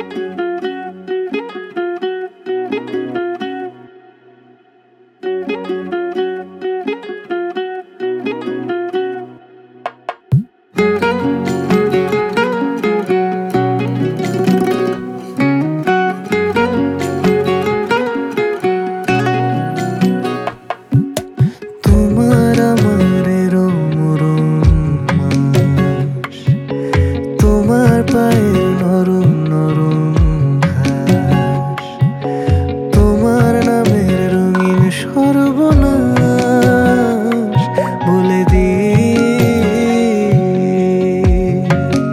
পায়ের নরম নরম ঘাস, তোমার নামের রঙিন সর্বনাশ বলে দিক।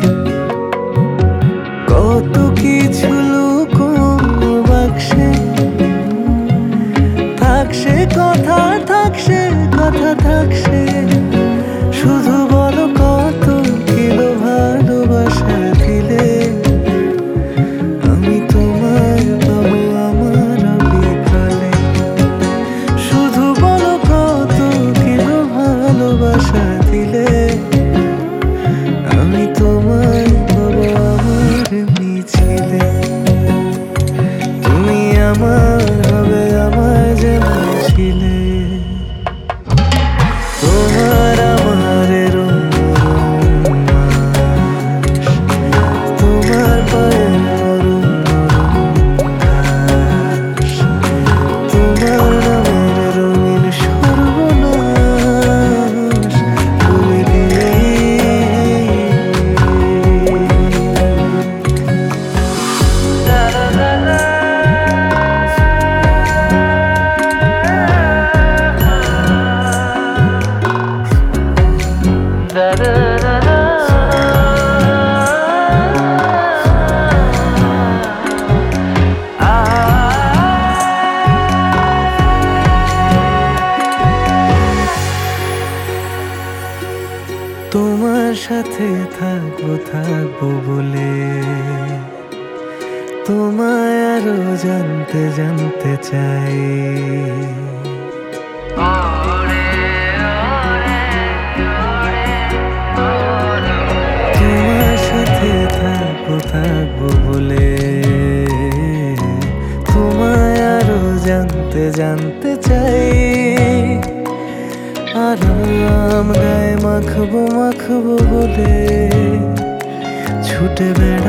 কত কিছু লুকোনো বাক্সে, থাকছে কথা, থাকছে কথা, থাকছে শুধু বলো কত কিলো ভালোবাসা দিলে আমি তোমায় পাবো আমার বিকালে। শুধু বলো কত কিলো ভালোবাসা দিলে আমি তোমায় পাবো আমার মিছিলে। তুমি আমার হবে, আমার যেমন ছিলে। তোমার আমার তোমার পায়ের নরম নরম ঘাস, তোমার নামের রঙিন সর্বনাশ বলে দিয়ে। তোমার সাথে থাকবো থাকবো বলে তোমায় আরো জানতে জানতে চাই। তোমার সাথে থাকবো থাকবো বলে তোমায় আরো জানতে জানতে চাই। আরাম গায়ে মাখবো মাখবো বলে ছুটে বেড়াই।